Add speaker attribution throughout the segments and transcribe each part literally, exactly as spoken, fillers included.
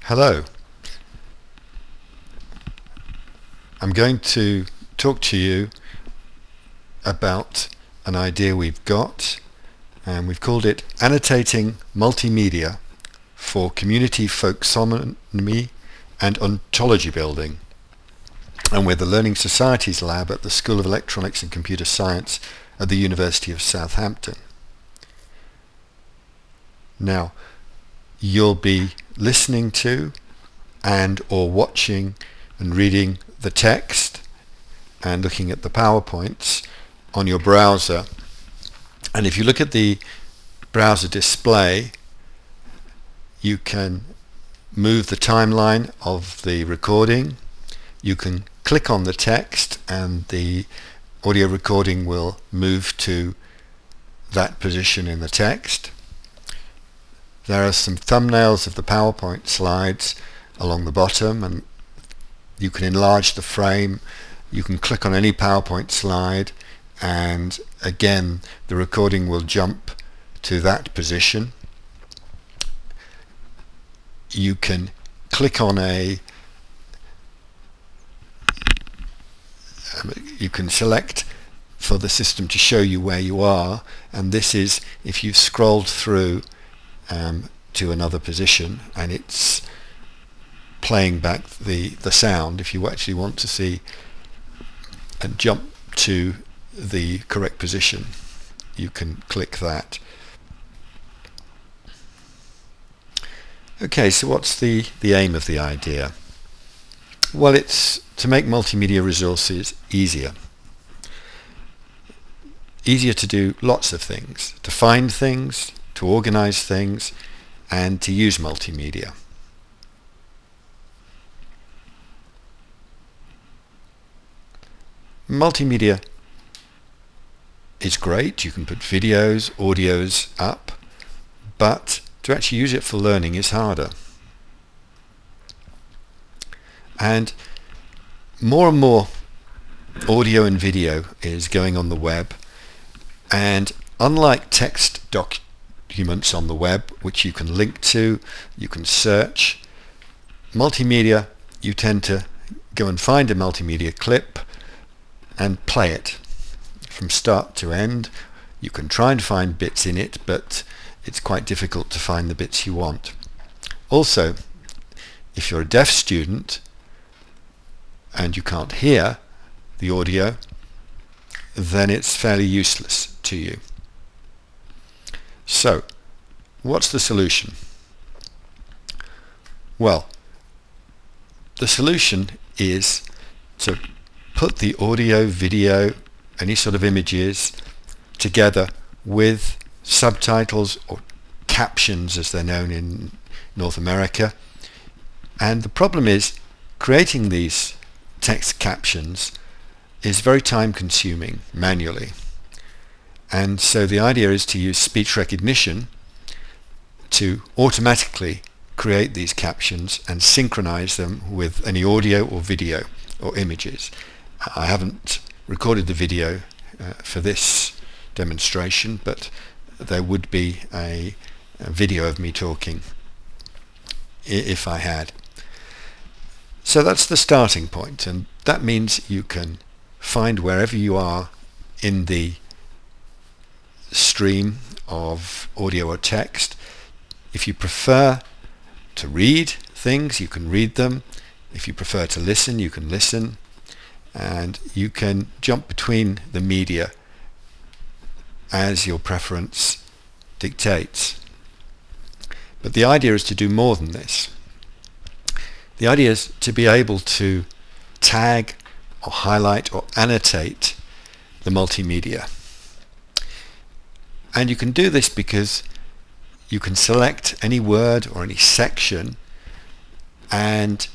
Speaker 1: Hello. I'm going to talk to you about an idea we've got, and we've called it Annotating Multimedia for Community Folksonomy and Ontology Building. And we're the Learning Societies Lab at the School of Electronics and Computer Science at the University of Southampton. Now, you'll be listening to and or watching and reading the text and looking at the PowerPoints on your browser. And if you look at the browser display, you can move the timeline of the recording. You can click on the text and the audio recording will move to that position in the text. There are some thumbnails of the PowerPoint slides along the bottom, and you can enlarge the frame. You can click on any PowerPoint slide, and again the recording will jump to that position. You can click on a you can select for the system to show you where you are, and this is if you've scrolled through um, to another position and it's playing back the the sound. If you actually want to see and jump to the correct position, you can click that. Okay, so what's the the aim of the idea? Well, it's to make multimedia resources easier. Easier to do lots of things, to find things, to organize things, and to use multimedia. Multimedia is great. You can put videos, audios up, but to actually use it for learning is harder. And more and more audio and video is going on the web, and unlike text documents on the web, which you can link to, you can search, multimedia, you tend to go and find a multimedia clip and play it from start to end. You can try and find bits in it, but it's quite difficult to find the bits you want. Also, if you're a deaf student and you can't hear the audio, then it's fairly useless to you. So, what's the solution? Well, the solution is to put the audio, video, any sort of images together with subtitles or captions, as they're known in North America. And the problem is creating these text captions is very time consuming manually. And so the idea is to use speech recognition to automatically create these captions and synchronize them with any audio or video or images. I haven't recorded the video uh, for this demonstration, but there would be a, a video of me talking if I had. So that's the starting point, and that means you can find wherever you are in the stream of audio or text. If you prefer to read things, you can read them. If you prefer to listen, you can listen. And you can jump between the media as your preference dictates. But the idea is to do more than this. The idea is to be able to tag or highlight or annotate the multimedia. And you can do this because you can select any word or any section and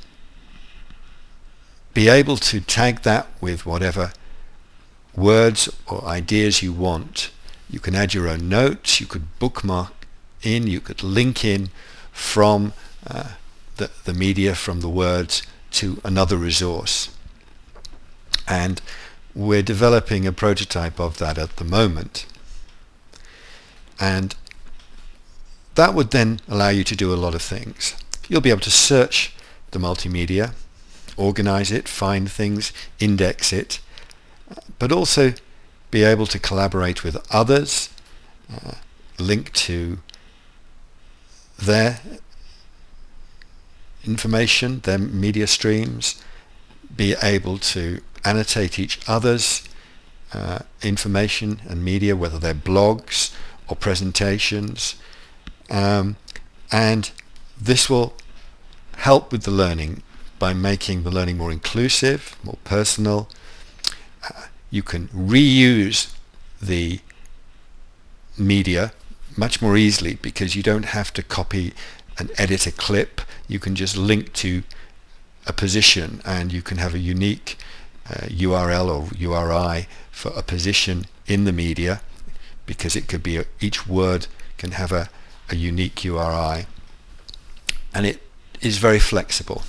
Speaker 1: be able to tag that with whatever words or ideas you want. You can add your own notes, you could bookmark in, you could link in from uh, the, the media, from the words to another resource. And we're developing a prototype of that at the moment. And that would then allow you to do a lot of things. You'll be able to search the multimedia, organize it, find things, index it, but also be able to collaborate with others, uh, link to their information, their media streams, be able to annotate each other's uh, information and media, whether they're blogs or presentations, um, and this will help with the learning by making the learning more inclusive, more personal. Uh, you can reuse the media much more easily because you don't have to copy and edit a clip. You can just link to a position and you can have a unique uh, U R L or U R I for a position in the media, because it could be a, each word can have a, a unique U R I, and it is very flexible.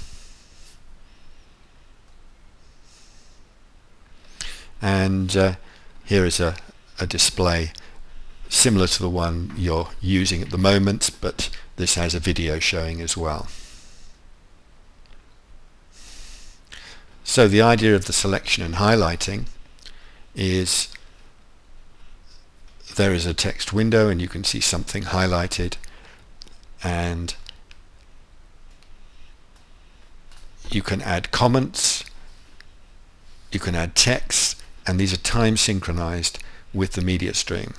Speaker 1: And uh, here is a, a display similar to the one you're using at the moment, but this has a video showing as well. So the idea of the selection and highlighting is there is a text window and you can see something highlighted, and you can add comments, you can add text, and these are time synchronized with the media stream.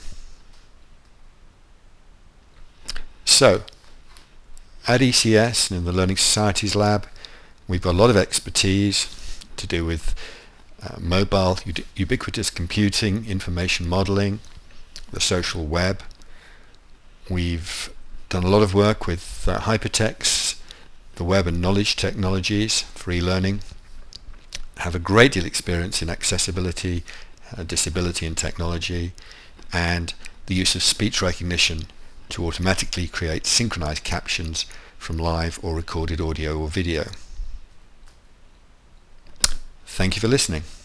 Speaker 1: So at E C S and in the Learning Societies Lab, we've got a lot of expertise to do with uh, mobile ubiquitous computing, information modeling, the social web. We've done a lot of work with uh, hypertext, the web and knowledge technologies for e-learning, have a great deal of experience in accessibility, uh, disability and technology, and the use of speech recognition to automatically create synchronized captions from live or recorded audio or video. Thank you for listening.